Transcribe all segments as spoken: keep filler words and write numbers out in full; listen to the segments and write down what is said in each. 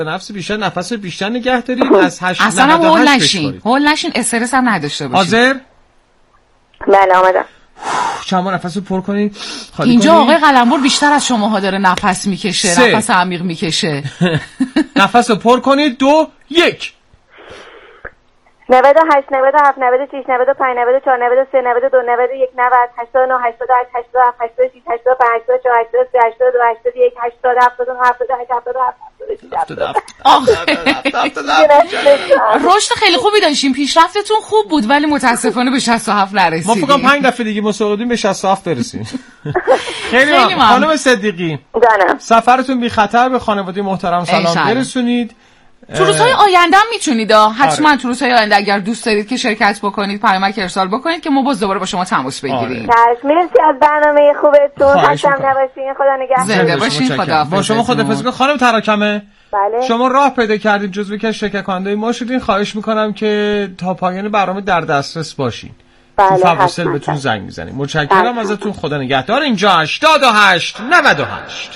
نفس بیشتر، نفس بیشتر نگه دارید. از هشت اصلا هم هول نشین، هول نشین، استرس هم نداشته باشید. حاضر؟ بله آمدم. چند بار نفس رو پر کنید. اینجا آقای قلمبر بیشتر از شماها داره نفس میکشه، سه. نفس عمیق میکشه. نفس رو پر کنید. دو یک. نود و هشت، نود و هفت، نود و شش، نود و پنج، نود و چهار، نود و سه، نود و دو، نود و یک، نود، هشتاد و نه، هشتاد و هشت، هشتاد و هفت، هشتاد و شش، هشتاد و پنج، هشتاد و چهار، هشتاد و سه، هشتاد و دو، هشتاد و یک، هشتاد، هفتاد و نه، هفتاد و هشت، هفتاد و هفت، هفتاد و هشت. رشد خیلی خوبی داشتیم، پیشرفتتون خوب بود، ولی متاسفانه به شصت و هفت نرسیدیم. ما فکر کنم پنج دفعه دیگه مسابقه به شصت و هفت برسیم. خیلی ممنون خانم صدیقی. جانم. سفرتون بی خطر. به خانواده محترم سلام برسونید. تو روزهای آینده هم میتونید حتما آره. تو روزهای آینده اگر دوست دارید که شرکت بکنید پیامک ارسال بکنید که ما باز دوباره با شما تماس بگیریم. آره. مرسی از برنامه خوبتون. خستم نباشین. خدا نگهدار. زنده باشین. خدا با شما خداحافظی می‌کنم. خانم تراکمه بله. شما راه پیدا کردید جزو که شرکت کننده ما شدین. خواهش میکنم که تا پایان برنامه در دسترس باشین. بله. تو فواصل بهتون زنگ میزنیم. متشکرم ازتون. خدا نگهدار. اینجا هشتاد و هشت نود و هشت.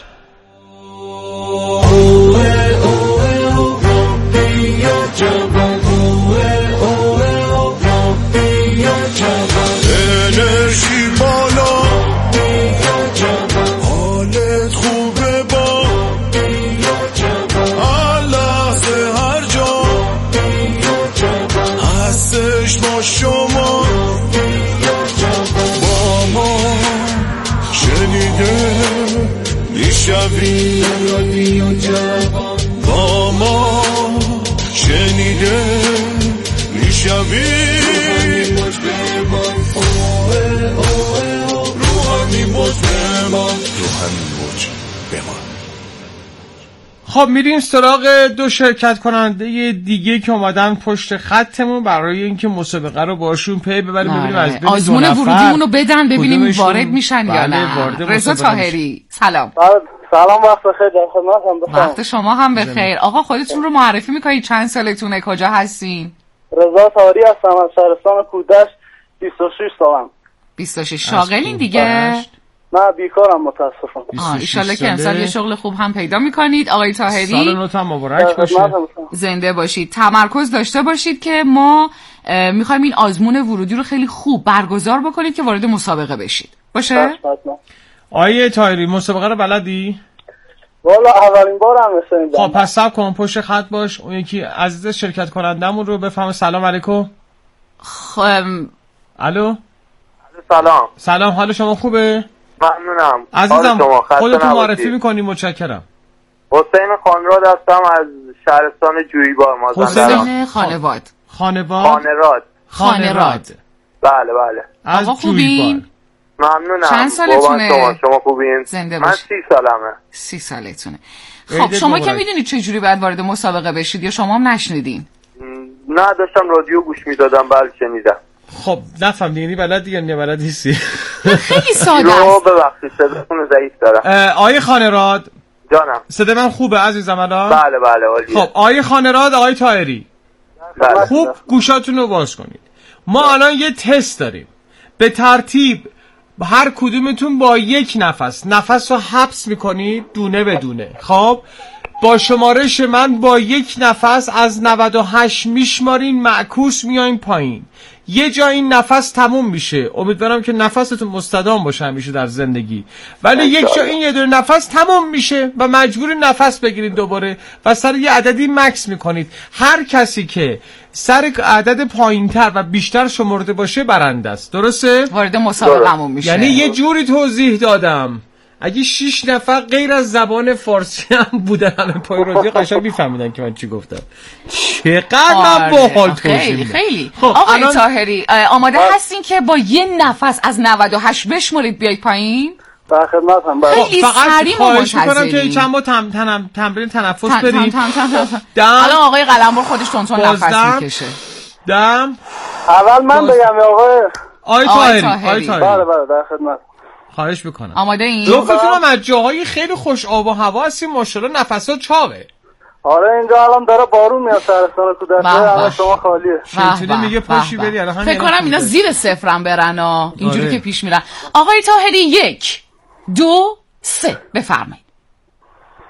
انرژی بالا حالت خوبه با هر لحظه هر جا هستش با شما با ما شنیده میشوی با ما شنیده میشوی خب میریم سراغ دو شرکت کننده دیگه که اومدن پشت خطمون برای اینکه مسابقه رو باشون پی ببریم ببینیم از بین آزمون ورودیمون رو بدن ببینیم وارد میشن یا نه. رضا طاهری سلام. سلام وقت بخیر. در خدمتم. وقت شما هم بخیر. آقا خودتون رو معرفی میکنید؟ چند سالتونه؟ کجا هستین؟ رضا طاهری هستم از شهرستان کودش. بیست و شش سالم. بیست و شش. شاغلین دیگه؟ نه بیکارم متاسفم. آه ایشالله که امسال یه شغل خوب هم پیدا میکنید. آقای طاهری سال نوتم مبارک باشه. زنده باشید. تمرکز داشته باشید که ما میخوایم این آزمون ورودی رو خیلی خوب برگزار بکنید که وارد مسابقه بشید. باشه؟ آقای طاهری مسابقه رو بلدی؟ والا اولین بار هم مثل خب پس صبر کن پشت خط باش. اون یکی عزیز شرکت کنندمون رو بفهم. سلام علیکم. خم... الو. سلام. سلام حال شما خوبه؟ ممنونم. عزیزم خودتون معرفی میکنی؟ متشکرم. حسین خانراد هستم از شهرستان جویبار مازندران. حسین خانواد. خانواد. خانراد. خانراد. بله بله. از جویبار. ممنونم. چند سالتونه؟ شما شما خوبین؟ زنده من سی سالمه. سی سالتونه. خب شما که میدونید چه جوری باید وارد مسابقه بشید یا شما هم نشنیدین؟ نه داشتم رادیو گوش میدادم. بله شنیدم. خب نفهم یعنی بلد دیگه نه بلد نیستی. خیلی ساده است. رو ببخشید صداتون ضعیف دارم. آقای خانراد جانم. صدا من خوبه عزیزم الان؟ بله بله عالیه. خب آقای خانراد آقای طاهری بله. خوب گوشاتون رو باز کنید. ما الان یه تست داریم به ترتیب هر کدومتون با یک نفس نفس رو حبس میکنید دونه به دونه. خب با شمارش من با یک نفس از نود و هشت میشمارین معکوس میاین پایین. یه جا این نفس تموم میشه. امیدوارم که نفستون مستدام باشه همیشه در زندگی. ولی یک جا این یه دور نفس تموم میشه و مجبور نفس بگیرید دوباره و سر یه عددی مکس میکنید. هر کسی که سر عدد پایینتر و بیشتر شمرده باشه برنده است. درسته؟ وارد مسابقه‌مون میشه. یعنی یه جوری توضیح دادم اگه شش نفر غیر از زبان فارسی هم بودن الان پای رادیو قشنگ میفهمیدن که من چی گفتم. چقدر من باحال توضیح خیلی خیلی. خب آقای الان... طاهری آماده آه. هستین که با یه نفس از نود و هشت بشمرید بیاید پایین؟ در خدمتم. خیلی سریع ما منتظریم. که چند با تم تم تمرین تنفس تن بریم. تم تم تم تم. الان آقای قلمبر خودش تونتون نفس میکشه. دم. اول من بگم آقای آقای طاهری. آقای طاهری. بله بله در خدمت. خواهش میکنم. آماده این؟ جفتتون از جاهای خیلی خوش آب و هوا هستین ماشاءالله نفسات چاقه. آره اینجا الان داره بارون میاد شهرستان کودک. الان شما خالیه. شیطونی میگه پاشی بری الان همین. فکر کنم اینا زیر صفرم برن ها. اینجوری که پیش میرن. آقای طاهری یک دو سه بفرمایید.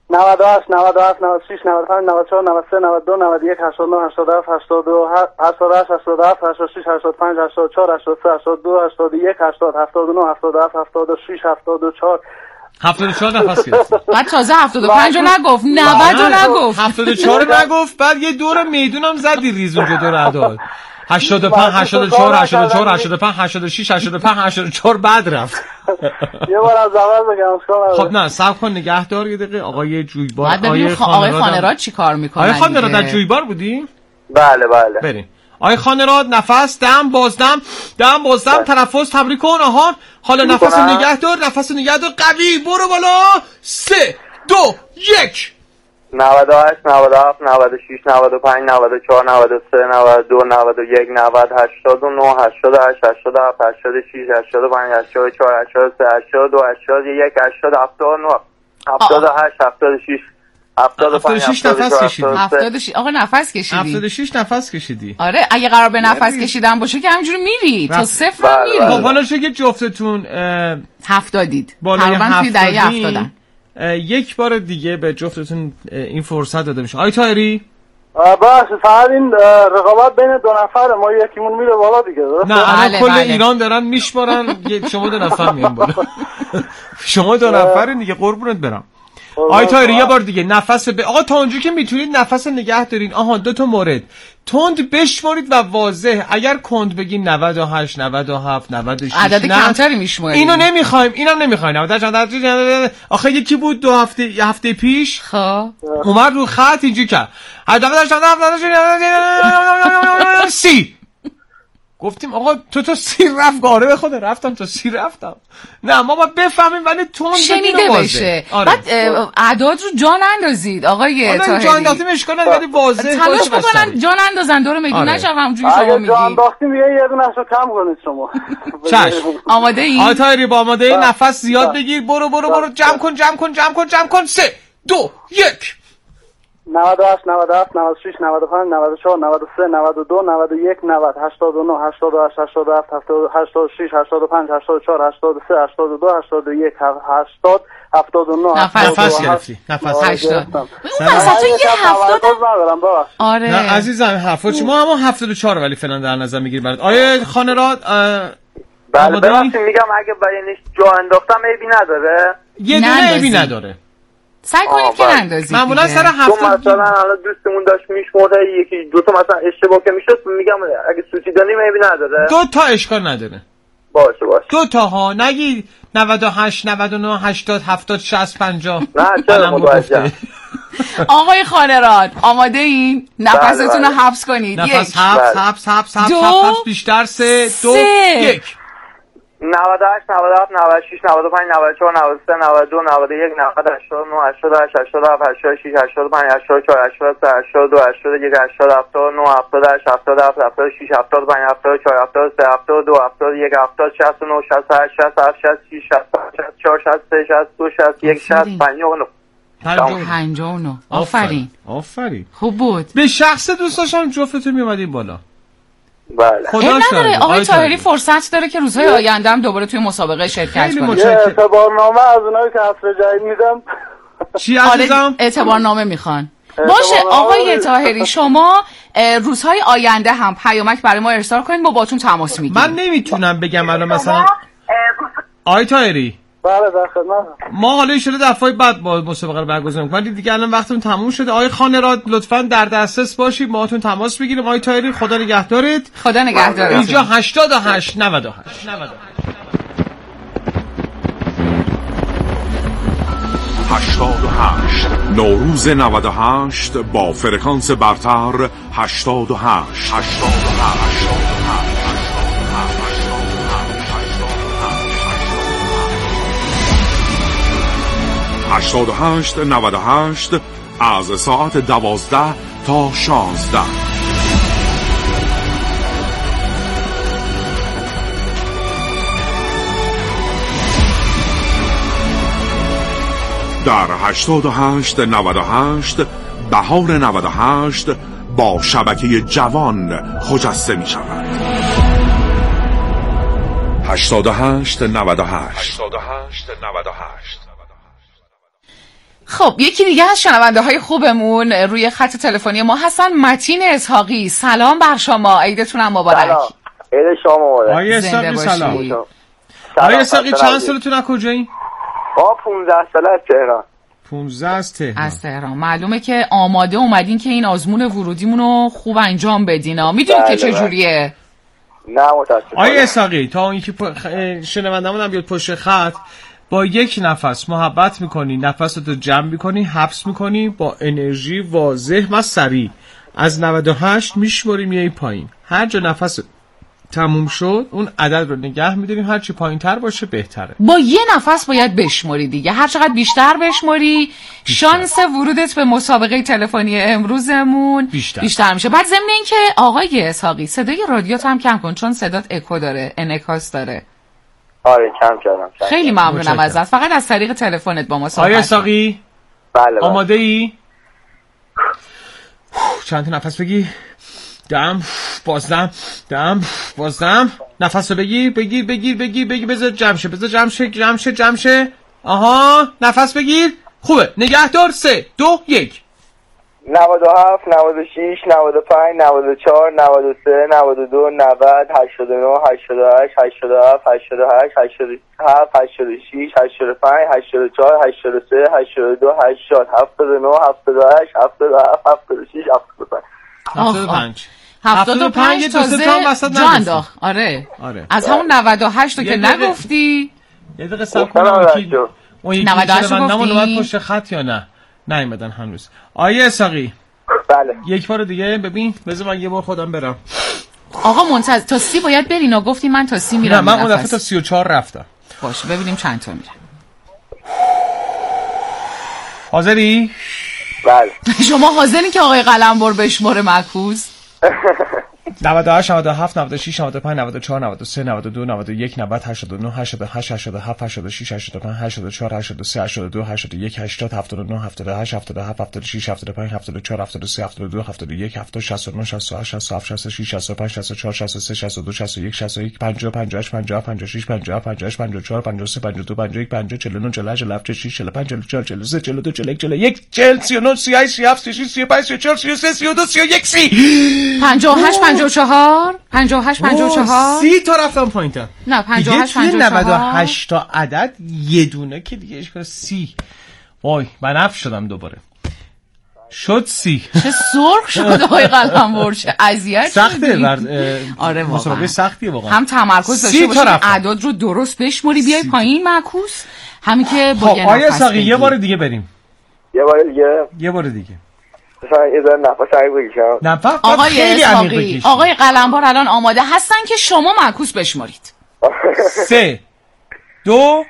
نود و هشت نود و هفت نود و شش نود و پنج نود و چهار نود و سه نود و دو نود و یک هشتاد و نه هشتاد و هفت هشتاد و هشت هشتاد و هفت هشتاد و شش هشتاد و پنج هشتاد و چهار هشتاد و سه هشتاد و دو هشتاد و یک هشتاد هفتاد و نه هفتاد و هفت هفتاد و شش هفتاد و چهار هفتاد و چهار نفس گرفت. بعد تازه هفتاد و پنج رو نگفت، نود رو نگفت، هفتاد و چهار رو نگفت. بعد یه دور میدونم زدی ریز اونجا دور اعداد. هشتاد و پنج هشتاد و چهار هشتاد و چهار هشتاد و پنج هشتاد و شش هشتاد و پنج هشتاد و چهار بعد رفت. یه بار از اول بگم. خب نه صبر کن نگهدار یه دقیقه. آقای جویبار، آقای خانراد چی کار میکنه؟ آقای خانراد در جویبار بودی؟ بله بله. بریم. آقای خانراد نفس دم بازدم دم بازدم تنفس تمرین کن. آها حالا نفس نگهدار نفس نگهدار قوی. برو بالا. سه دو یک. نود و هشت نود و هفت نود و شش نود و پنج نود و چهار نود و سه نود و دو نود و یک نود هشتاد و نه هشتاد و هشت هشتاد و هفت هشتاد و شش هشتاد و پنج هشتاد و چهار هشتاد و سه هشتاد و دو هشتاد و یک هشتاد و هفتاد و نه هفتاد و هشت هفتاد و شش هفتاد و پنج هفتاد و شش نفس کشیدی. هفتاد و شش آقا نفس کشیدی. هفتاد و شش نفس کشیدی. آره اگه قرار به نفس کشیدن باشه که همینجوری میری تا صفر میری. خب حالا چه که جفتتون هفتادید تقریبا توی دهه هفتادن. یک بار دیگه به جفتتون این فرصت داده میشه. آی طاهری باشه فقط این رقابت بین دو نفره، ما یکیمون میره بالا دیگه. نه الان کل ایران دارن میشمارن شما دو نفر میان بالا. شما دو نفرین دیگه قربونت برم. آی طاهری یه بار دیگه نفس به آقا تا اونجا که میتونید نفس نگه دارین. آها دو تا مورد تند بشمارید و واضح. اگر کند بگین نود و هشت نود و هفت نود و شش عدد کمتری میشمارید. اینو نمیخوایم اینم نمیخوایم. نود و هشت آخه یکی بود دو هفته یه هفته پیش خب اومد رو خط اینجوری کرد سی. گفتیم آقا تو تو سی رفت گاره به خود رفتم تو سی رفتم. نه ما باید بفهمیم ولی تون شنیده بشه. آره. بعد اعداد رو جان اندازید آقای طاهری. جان انداختیم اشکال نداره ولی واضح تلاش بکنن جان اندازن دور میدون نشه همونجوری شما میگی. جان انداختیم یه دونه رو کم کنید شما. چشم. آماده ای؟ آقای طاهری با آماده ای نفس زیاد بگیر. برو برو برو جمع کن جمع کن جمع کن جمع کن. سه دو یک. نود و هشت نود و هفت نود و شش نود و پنج نود و چهار نود و سه نود و دو نود و یک نود هشتاد و نه هشتاد و هشت هشتاد و هفت هشتاد و شش هشتاد و پنج هشتاد و چهار هشتاد و سه هشتاد و دو هشتاد و یک هشتاد هفتاد و نه نفس گرفتی نفس هشتاد. اون وسط یه هفتاد ندارم بابا. آره نه عزیزم حرفا شما اما هفتاد و چهار ولی فعلا در نظر میگیرید برات. آیه خانراد بله ببخشید میگم اگه برینش جا انداختم عیبی نداره. یه دونه عیبی نداره. سعی کنید که نندازید. معمولا سر هفتاد مثلا حالا دوستمون داشت میشمرده یکی دو تا مثلا اشتباه که میشد میگم اگه سوتی داریم عیبی نداره. دو تا اشکال نداره. باشه باشه. دو تا ها نگی نود و هشت نود و نه هشتاد هفتاد شصت پنجاه. نه چرا متوجه. آقای خانراد آماده این؟ نفستون رو حبس کنید. نفس حبس حبس حبس حبس بیشتر. سه دو یک. نود و هشت نود و هفت نود و شش نود و پنج نود و چهار نود و سه نود و دو نود و یک نود هشتاد و نه هشتاد و هشت هشتاد و هفت هشتاد و شش هشتاد و پنج هشتاد و چهار هشتاد و سه هشتاد و دو هشتاد و یک هشتاد هفتاد و نه هفتاد و هشت هفتاد و هفت هفتاد و شش هفتاد و پنج هفتاد و چهار هفتاد و سه هفتاد و دو هفتاد و یک هفتاد شصت و نه شصت و هشت شصت و هفت شصت و شش شصت و چهار شصت و سه شصت و دو شصت و یک شصت و پنجاه و نه. پنجاه و نه. آفرین آفرین خوب بود. به شخص دوست داشتم جفتتون میومدین بالا. بله. این نداره آقای طاهری فرصت داره که روزهای آینده هم دوباره توی مسابقه شرکت کنه. یه اعتبارنامه از اونایی که عصر جدید میدم. چی عزیزم؟ اعتبارنامه میخوان. باشه آقای طاهری شما روزهای آینده هم پیامک برای ما ارسال کنید ما باتون تماس میگیریم. من نمیتونم بگم الان مثلا آقای طاهری بله در خدمتم. ما حالا ان شاءالله دفعه بعد با مسابقه رو برگزار می‌کنیم ولی دیگه الان وقتمون تموم شده. آقای خانراد لطفاً در دسترس باشید باهاتون تماس بگیریم. آقای طاهری خدا نگهدارت. خدا نگهدارت. اینجا هشتاد و هشت نود و هشت هشتاد و هشت نوروز نود و هشت با فرکانس برتر هشتاد و هشت هشتاد و هشت هشتاد و هشت نود و هشت از ساعت دوازده تا شانزده. در هشتاد و هشت نود و هشت بهار نود و هشت با شبکه جوان خجسته می شود. هشتاد و هشت نود و هشت خب یکی دیگه از شنونده های خوبمون روی خط تلفنی ما هستن. متین اسحاقی، سلام بر شما، عیدتون هم مبارک. سلام، عید شما مبارک. آقای اسحاقی سلام. آقای اسحاقی چند سالتون از کجایی؟ با پونزده ساله از تهران. پونزده از تهران. از تهران. معلومه که آماده اومدین که این آزمون ورودیمون رو خوب انجام بدین. میدونید که چجوریه؟ نه متاسفم. آقای اسحاقی تا اینکه شنوندمون هم بیاد پشت خط، با یک نفس محبت میکنی، نفستو جمع میکنی، حبس میکنی، با انرژی واضح و سریع از نود و هشت میشماری میای پایین. هر جا نفس تموم شد اون عدد رو نگه میداریم، هر چی پایین تر باشه بهتره. با یه نفس باید بشماری دیگه، هر چقدر بیشتر بشماری بیشتر. شانس ورودت به مسابقه تلفنی امروزمون بیشتر, بیشتر میشه. بعد ضمن این که آقای اسحاقی صدای رادیوت هم کم کن، چون صدات اکو داره، انعکاس داره. آره کم کردم. خیلی ممنونم ازت. فقط از طریق تلفنت با ما صحبت. آقای اسحاقی بله آماده ای؟ چند تا نفس بگی. دم بازدم دم بازدم. نفس رو بگیر بگیر بگیر بگیر بگیر بذار جمع شه بذار جمع شه جمع شه جمع شه. آها نفس بگیر. خوبه. نگهدار. سه دو یک. نود و هفت نود و شش نود و پنج نود و چهار نود و سه نود و دو نود هشتاد و نه هشتاد و هشت هشتاد و هفت هشتاد و هشت هشتاد و هفت هشتاد و شش هشتاد و پنج هشتاد و چهار هشتاد و سه هشتاد و دو هشتاد هفتاد و نه هفتاد و هشت هفتاد و هفت هفتاد و شش هفتاد و پنج هفتاد و پنج هفتاد و پنج تازه جا انداخت. آره آره از همون نود و هشت که نگفتی. یه دقیقه صبر کن. اون یکی شنوندمون اومد پشت خط یا نه؟ نیومدن هنوز. آیه اسحاقی بله یک بار دیگه ببین. بذار من یه بار خودم برم. آقا منتظر تا سی باید برین. گفتی من تا سی میرم. نه من اون دفعه تا سی و چهار رفتم. باشه ببینیم چند تا میره. حاضری؟ بله. شما حاضرین که آقای قلمبر بشماره معکوس؟ نود و هشت نود و هفت نود و شش نود و پنج نود و چهار نود و سه نود و دو نود و یک نود هشتاد و نه هشتاد و هشت هشتاد و هفت هشتاد و شش هشتاد و پنج هشتاد و چهار هشتاد و سه هشتاد و دو هشتاد و یک هشتاد هفتاد و نه هفتاد و هشت هفتاد و هفت هفتاد و شش هفتاد و پنج هفتاد و چهار هفتاد و سه هفتاد و دو هفتاد و یک هفتاد شصت و نه شصت و هشت شصت و هفت شصت و شش شصت و پنج شصت و چهار شصت و سه شصت و دو شصت و یک شصت و یک پنجاه پنجاه و هشت پنجاه پنجاه و شش پنجاه پنجاه و هشت پنجاه و چهار پنجاه و سه پنجاه و دو پنجاه و یک پنجاه چهل و نه چهل و هشت چهل و هفت چهل و شش چهل و پنج چهل و چهار چهل و سه چهل و دو چهل و یک چهل و یک چهل سی و نه سی و هشت سی و هفت سی و شش سی و پنج سی و چهار سی و سه سی و دو سی و یک سی پنجاه و هشت پنجاه و چهار پنجاه و هشت پنجاه و چهار سی تا رفتم پایین تا. نه پنجاه و هشت پنجاه و چهار نود و هشت تا عدد یه دونه که دیگه اشکال سی. وای بنفش شدم دوباره. شد سی. چه سرخ شد آقای قلمبر. چه اذیت سخته ورد. آره مسابقه سختیه واقعا. هم تمرکز داشته باشی اعداد رو درست بشموری بیای پایین معکوس، همین که با یه نفس. خب آقای یه بار دیگه بریم. یه بار دیگه یه بار دیگه مثلا یه ذره نفس عمیق بکشم. نفس آقای اسحاقی آقای قلمبر الان آماده هستن که شما معکوس بشمارید. سه دو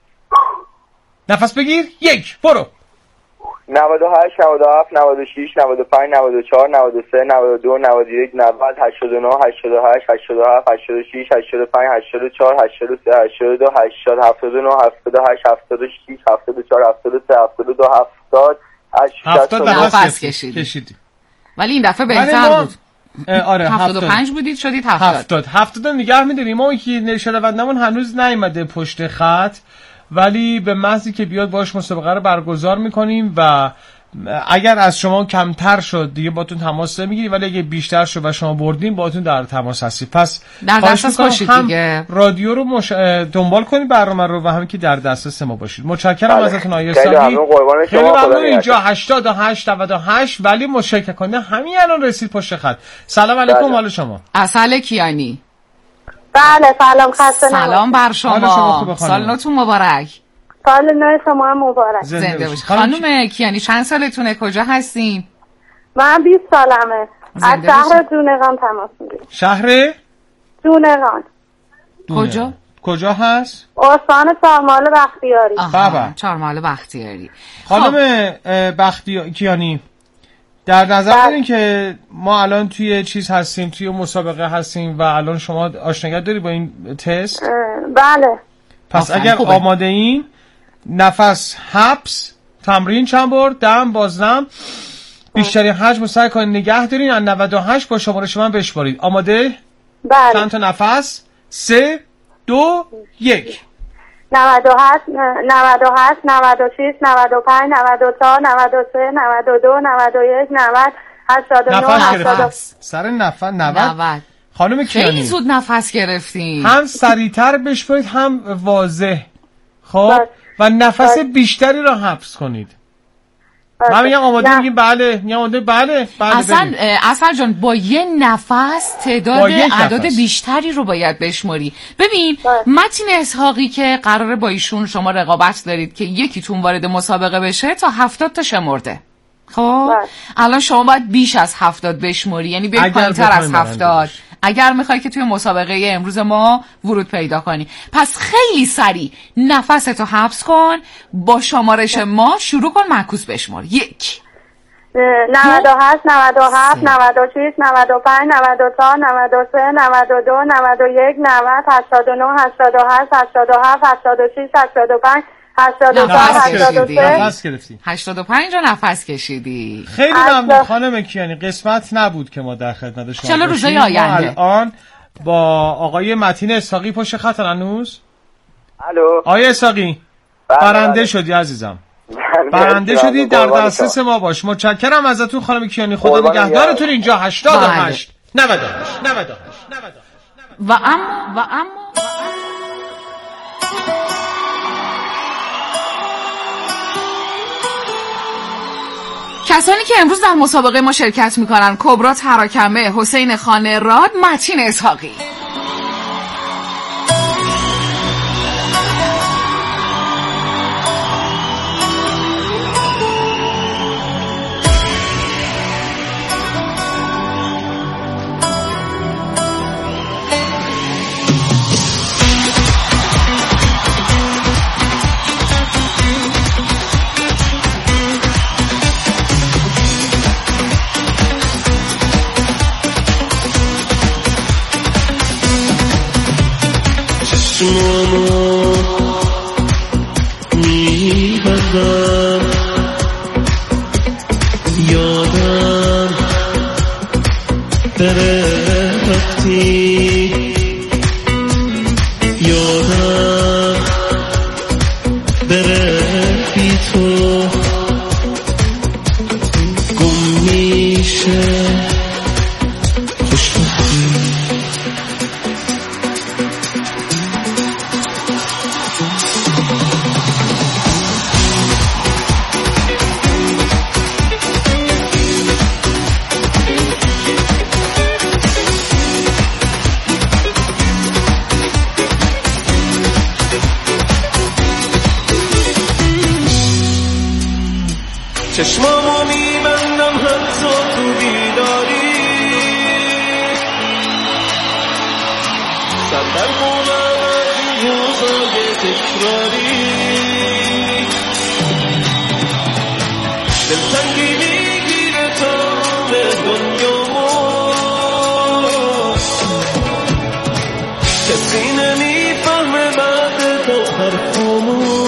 نفس بگیر. یک برو. نود و هشت نود و هفت نود و شش نود و پنج نود و چهار نود و سه نود و دو نود و یک نود هشتاد و نه هشتاد و هشت هشتاد و هفت هشتاد و شش هشتاد و پنج هشتاد و چهار هشتاد و سه هشتاد و دو هشتاد هفتاد و نه هفتاد و هشت هفتاد و شش هفتاد و چهار هفتاد و سه هفتاد و دو هفتاد هفتاد نفس کشیدی. ولی این دفعه بهتر بود. آره هفتاد و پنج بودید شدید هفتاد. هفتاد هفتاد نگه می‌داریم. ما که شنوندمون هنوز نیومده پشت خط، ولی به محضی که بیاد باش مسابقه رو برگزار میکنیم و اگر از شما کمتر شد دیگه باتون تماس نمیگیریم، ولی اگه بیشتر شد و شما بردین باتون در تماس هستیم. پس در دسترس باشید دیگه. رادیو رو مش... دنبال کنید برنامه رو و همین که در دسترس ما باشید. متشکرم ازتون آقای اسحاقی. خیلی ممنون. اینجا هشتاد و هشت نود و هشت ولی مشارکت کننده همین الان رسید پشت خط. سلام علیکم. حال شما؟ اصل کیانی. بله سلام. خسته سلام بر شما. سال نوتون مبارک. سال نو شما هم مبارک. زنده باشید. خانم کیانی چند سالتونه؟ کجا هستین؟ من بیست سالمه. از شهر دونقان تماس میگیرم. شهر دونقان. کجا؟ کجا هست؟ استان چهارمحال بختیاری. بابا چهارمحال بختیاری. خانم بختیاری کیانی در نظر دارین که ما الان توی چیز هستیم، توی مسابقه هستیم و الان شما آشنایی داری با این تست؟ بله. پس اگر خوبه. آماده این نفس حبس تمرین چند بار دم بازدم بیشترین حجم سعی کنید نگه دارین از نود و هشت با شمارش من بشمارید. آماده؟ بله. چند تا نفس؟ سه دو یک. نود و هشت نود و هشت نود و شش نود و پنج نود و چهار نود و سه نود و دو نود و یک نود هشتاد و نه هشتاد سر نفس نود. خانم کیانی خیلی زود نفس گرفتین. هم سریعتر بشپرید هم واضح. خب و نفس بیشتری را حبس کنید. من میگم آماده میگیم بله میگم آماده بله بله اصلا اصلا جان با یه نفس تعداد اعداد بیشتری رو باید بشماری. ببین متین اسحاقی که قراره با ایشون شما رقابت دارید که یکیتون وارد مسابقه بشه تا هفتاد تا شمرده. خب الان شما باید بیش از هفتاد بشماری، یعنی بیاید پایین‌تر از هفتاد اگر میخوای که توی مسابقه امروز ما ورود پیدا کنی. پس خیلی سریع نفستو حبس کن، با شمارش ما شروع کن معکوس بشمار. یک نود و هشت نود و هفت نود و شش نود و پنج نود و چهار نود و سه نود و دو نود و یک نود هشتاد و نه هشتاد و هشت هشتاد و هفت هشتاد و شش هشتاد و پنج هشتاد و چهار هشتاد و سه نفس گرفتی هشتاد و پنج رو نفس کشیدی. خیلی ممنون خانم کیانی، قسمت نبود که ما در خدمت شما چلا روزای آینده الان با آقای متین اسحاقی پشت خط هنوز. الو آقای اسحاقی برنده شدی عزیزم، برنده شدی، در دسترس ما باش. متشکرم ازتون خانم کیانی، خدا نگهدارتون. اینجا هشتاد و هشت نود و هشت نود و هشت نود و هشت و اما و اما کسانی که امروز در مسابقه ما شرکت میکنن: کبرا تراکمه، حسین خانه راد، متین اسحاقی. چشمامو میبندم یادم بره وقتی یادم بره بی تو گم میشه خوشبختی. چشمامو میبندم حتی تو بیداری، سر در خونم از این روزای تکراری، دلتنگی میگیره تمام دنیامو، کسی نمیفهمه بعد تو حرفامو.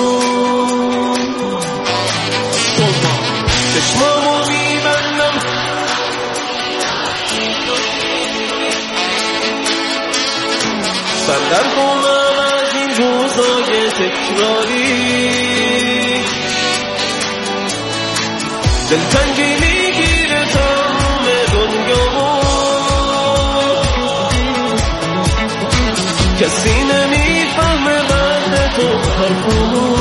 چشمامو میبندم سر در خونم از این روزای تکراری، دلتنگی میگیره تمام دنیامو، کسی نمیفهمه بعد تو حرفامو.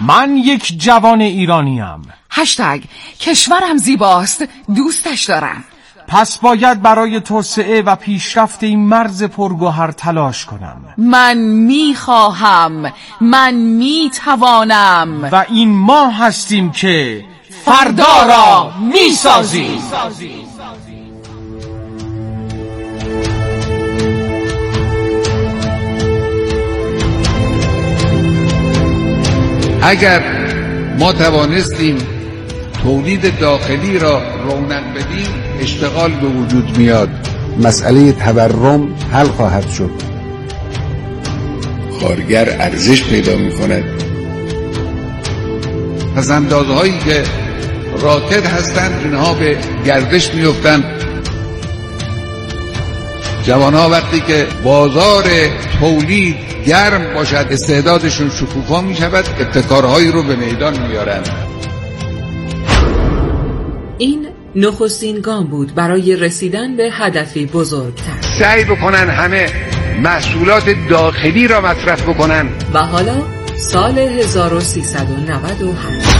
من یک جوان ایرانیم. هشتگ کشورم زیباست دوستش دارم. پس باید برای توسعه و پیشرفت این مرز پرگوهر تلاش کنم. من میخواهم، من میتوانم و این ما هستیم که فردا را میسازیم. اگر ما توانستیم تولید داخلی را رونق بدیم اشتغال به وجود میاد، مسئله تورم حل خواهد شد، کارگر ارزش پیدا میکند، پس اندازهایی که راکد هستند اینها به گردش میفتند. جوانها وقتی که بازار تولید گرم باشد استعدادشون شکوفا میشود، ابتکارهایی رو به میدان میارند. این نخستین گام بود برای رسیدن به هدفی بزرگتر. سعی بکنن همه محصولات داخلی را مصرف بکنن. و حالا سال هزار و سیصد و نود و هشت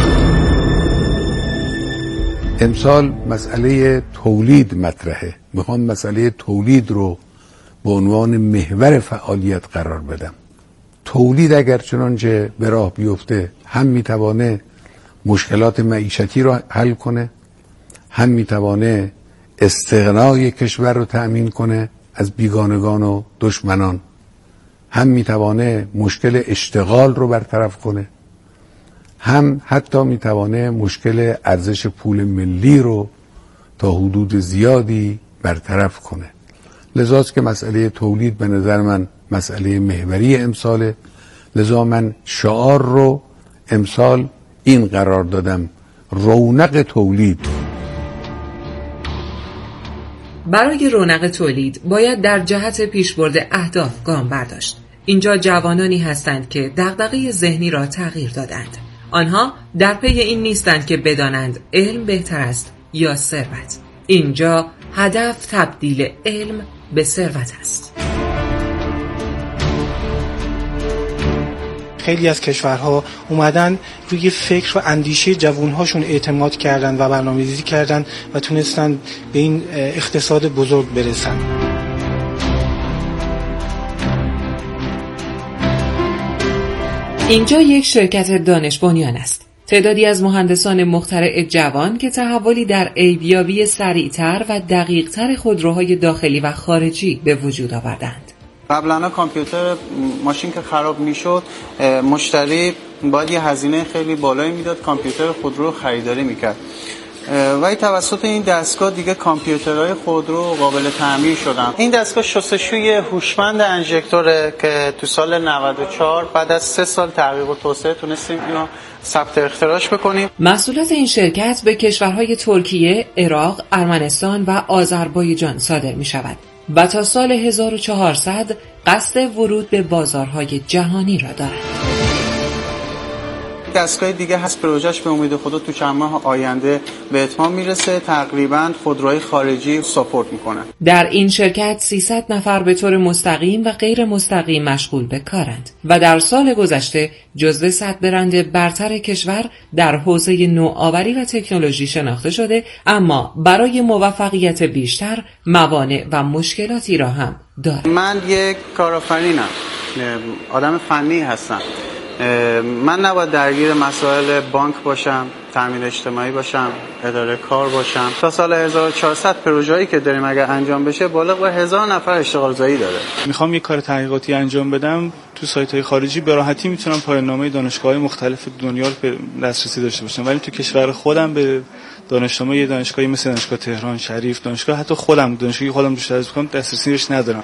امسال مسئله تولید مطرحه. میخوام مسئله تولید رو به عنوان محور فعالیت قرار بدم. تولید اگر چنانچه به راه بیفته هم میتوانه مشکلات معیشتی رو حل کنه، هم میتوانه استغنای کشور رو تأمین کنه از بیگانگان و دشمنان، هم میتوانه مشکل اشتغال رو برطرف کنه، هم حتی میتوانه مشکل ارزش پول ملی رو تا حدود زیادی برطرف کنه. لذاست که مسئله تولید به نظر من مسئله محوری امساله. لذا من شعار رو امسال این قرار دادم: رونق تولید. برای رونق تولید باید در جهت پیشبرد اهداف گام برداشت. اینجا جوانانی هستند که دغدغه ذهنی را تغییر دادند. آنها در پی این نیستند که بدانند علم بهتر است یا ثروت. اینجا هدف تبدیل علم به ثروت است. خیلی از کشورها اومدن روی فکر و اندیشه جوانهاشون اعتماد کردن و برنامه‌ریزی کردن و تونستن به این اقتصاد بزرگ برسن. اینجا یک شرکت دانش بنیان است. تعدادی از مهندسان مخترع جوان که تحولی در عیبیابی سریعتر و دقیقتر خودروهای داخلی و خارجی به وجود آوردند. قبلا کامپیوتر ماشین که خراب میشد مشتری باید یه هزینه خیلی بالایی میداد کامپیوتر خودرو رو خریداری میکرد، ولی توسط این دستگاه دیگه کامپیوترهای خودرو قابل تعمیر شدن. این دستگاه شستشوی هوشمند انژکتوره که تو سال نود و چهار بعد از سه سال تحقیق و توسعه تونستیم اینو ثبت اختراعش بکنیم. محصولات این شرکت به کشورهای ترکیه، عراق، ارمنستان و آذربایجان صادر می شود و تا سال هزار و چهارصد قصد ورود به بازارهای جهانی را دارد. دستگاه دیگه هست پروژهش به امید خدا تو چند ماه آینده به اتمام میرسه. تقریبا خودروهای خارجی ساپورت میکنن. در این شرکت سیصد نفر به طور مستقیم و غیر مستقیم مشغول به کارند و در سال گذشته جزو صد برند برتر کشور در حوزه نوآوری و تکنولوژی شناخته شده، اما برای موفقیت بیشتر موانع و مشکلاتی را هم دارد. من یک کارآفرینم، آدم فنی هستم. من نباید درگیر مسائل بانک باشم، تامین اجتماعی باشم، اداره کار باشم. تا سال هزار و چهارصد پروژه‌ای که داریم اگر انجام بشه بالغ بر هزار نفر اشتغال زایی داره. میخوام یک کار تحقیقاتی انجام بدم تو سایت‌های خارجی، به راحتی میتونم پایان‌نامه دانشگاه‌های مختلف دنیا رو به دسترسی داشته باشم، ولی تو کشور خودم به دانشنامه یه دانشگاهی مثل دانشگاه تهران شریف، دانشگاه حتی خودم دانشگاهی خودم روش تدریس می‌کنم دسترسیش ندارم.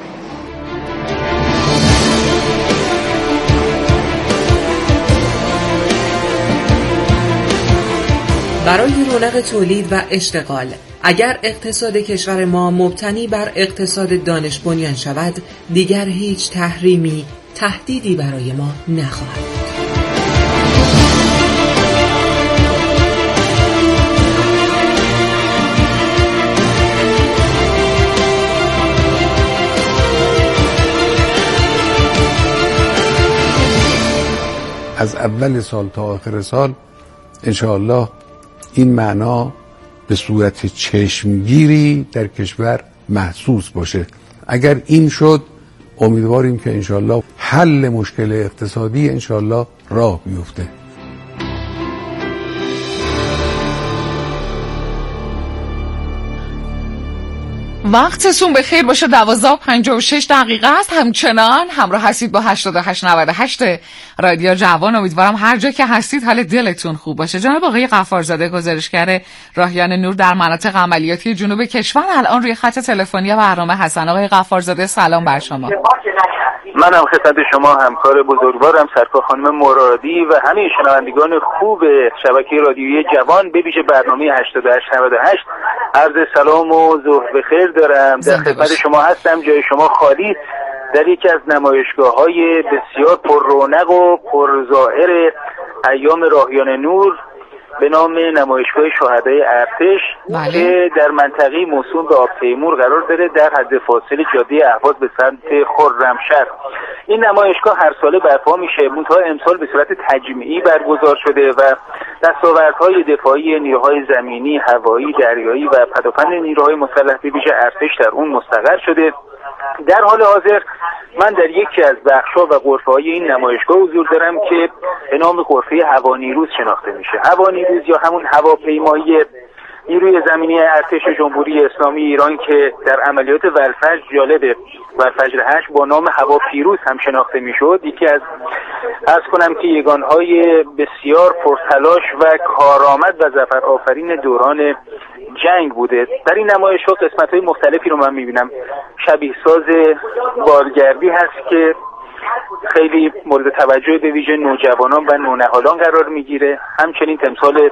برای رونق تولید و اشتغال، اگر اقتصاد کشور ما مبتنی بر اقتصاد دانش بنیان شود، دیگر هیچ تحریمی تهدیدی برای ما نخواهد بود. از اول سال تا آخر سال انشاءالله این معنا به صورت چشمگیری در کشور محسوس باشه. اگر این شد امیدواریم که انشاءالله حل مشکل اقتصادی انشاءالله راه بیفته. وقتتون بخیر باشه. دوازده و پنجاه و شش دقیقه است. همچنان همراه هستید با هشتاد و هشت نود و هشت رادیو جوان. امیدوارم هر جا که هستید حال دلتون خوب باشه. جناب آقای غفارزاده، گزارشگر راهیان نور در مناطق عملیاتی جنوب کشور، الان روی خط تلفنی برنامه هستن. آقای غفارزاده سلام بر شما. منم خدمت شما همکار بزرگوارم سرکار خانم مرادی و همه شنوندگان خوب شبکه رادیویی جوان به ویژه برنامه هشتاد و هشت نود و هشت عرض سلام و ظهر بخیر دارم. در خدمت شما هستم. جای شما خالی در یکی از نمایشگاه‌های بسیار پر رونق و پرظاهر ایام راهیان نور به نام نمایشگاه شهدای ارتش بله. که در منطقه موسوم به آب تیمور قرار داره در حد فاصل جاده اهواز به سمت خرمشهر. این نمایشگاه هر ساله برپا میشه، منتها امسال به صورت تجمعی برگزار شده و دستاوردهای دفاعی نیروهای زمینی، هوایی، دریایی و پدافند نیروهای مسلح به ویژه ارتش در اون مستقر شده. در حال حاضر من در یکی از بخش‌ها و غرفه‌های این نمایشگاه حضور دارم که به نام غرفه هوانیروز شناخته میشه. هوانیروز یا همون هواپیمایی نیروی زمینی ارتش جمهوری اسلامی ایران که در عملیات ولفجر، جالب ولفجر هشت با نام هواپیروز هم شناخته میشد، یکی از عرض کنم که یگانهای بسیار پرتلاش و کارآمد و ظفر آفرین دوران جنگ بوده. در این نمایشگاه قسمت‌های مختلفی رو من می‌بینم. شبیه ساز بالگردی هست که خیلی مورد توجه به ویژه نوجوانان و نونهالان قرار میگیره. همچنین تمثال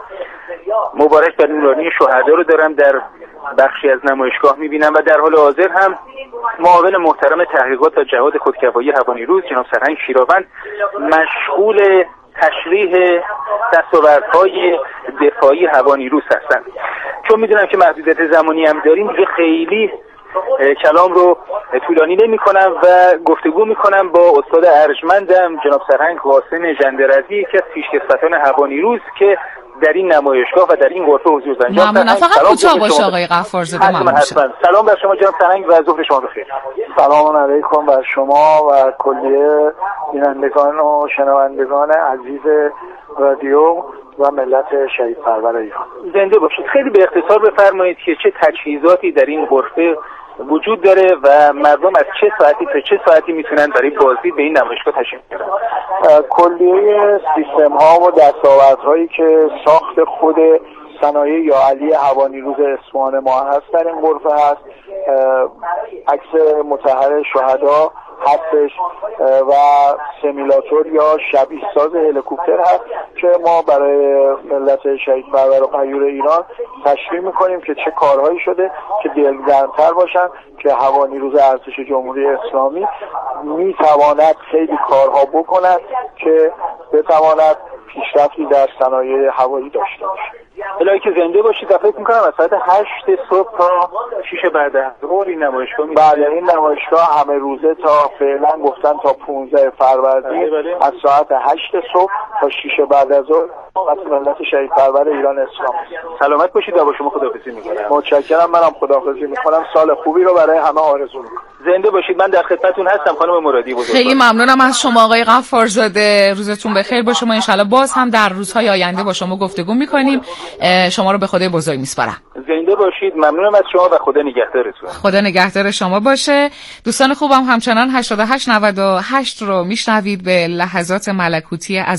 مبارک بر نورانی شهدا رو دارم در بخشی از نمایشگاه می‌بینم و در حال حاضر هم معاون محترم تحقیقات و جهاد خودکفایی هوانیروز جناب سرهنگ شیراوند مشغول تشریح دستاوردهای دفاعی هوانیروز هستند. چون میدونم که محدودیت زمانی هم داریم دیگه خیلی کلام رو طولانی نمی کنم و گفتگو می کنم با استاد ارجمندم جناب سرهنگ قاسم جندرزی که از پیشکسوتان هوانیروز که در این نمایشگاه و در این غرفه حضور دارند. ممنونم. فقط کوتاه باشه آقای غفارزاده. ممنون. سلام بر شما جناب سرهنگ و ظهر شما بخیر. سلام علیکم بر شما و کلیه بینندگان و شنوندگان عزیز رادیو و ملت شهید پرور ایران. زنده باشید. خیلی به اختصار بفرمایید که چه تجهیزاتی در این غرفه وجود داره و مردم از چه ساعتی تا چه ساعتی میتونن برای بازدید به این نمایشگاه تشریف بیارن. کلیه سیستم ها و دستاوردهایی که ساخت خود صنایع یا علی هوانیروز اصفهان ما هست در این غرفه هست. عکس مطهر شهدا هستش و سیمولاتور یا شبیه ساز هلیکوپتر هست که ما برای ملت شهید پرور و غیور ایران تشریح میکنیم که چه کارهایی شده که دلگرم‌تر باشن که هوانیروز ارتش جمهوری اسلامی میتواند خیلی کارها بکند که بتواند پیشرفتی در صنایع هوایی داشته باشه. الهی که زنده باشید. فکر میکنم از ساعت هشت صبح تا شش بعد از ظهر این نمایشگاه می بله این نمایشگاه همه روزه تا فعلا گفتن تا پانزده فروردین از ساعت هشت صبح تا شش بعد از ظهر از ملت شهید پرور ایران اسلام. سلامت باشید و با شما خداحافظی میکنم. متشکرم. منم خداحافظی میکنم. سال خوبی رو برای همه آرزو میکنم. زنده باشید. من در خدمتتون هستم خانم مرادی بزرگوار. خیلی ممنونم از شما آقای غفارزاده. روزتون بخیر باشه. ما ان شاءالله باز هم در روزهای آینده با شما گفتگو میکنیم. شما رو به خدای بزرگ میسپارم. زنده باشید. ممنونم از شما و خدا نگهدارتون. خدا نگهدار شما باشه. دوستان خوبم همچنان هشتاد و هشت نود و هشت رو میشنوید به لحظات ملکوتی از